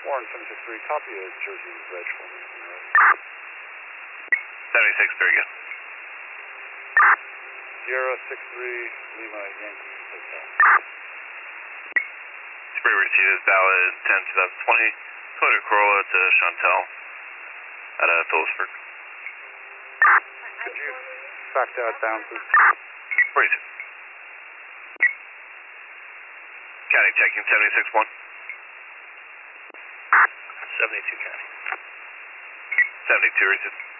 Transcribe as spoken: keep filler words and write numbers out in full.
Warren seven six three, copy a Jersey Reg for me. seventy-six three again. Sierra six three, Lima Yankee Hotel. Spray receipt is valid ten twenty twenty, Toyota Corolla to Chantel at uh, Phillipsburg. Could you fact that down, please? Where is it? County checking seventy-six one. seventy-two County. seventy-two receipt.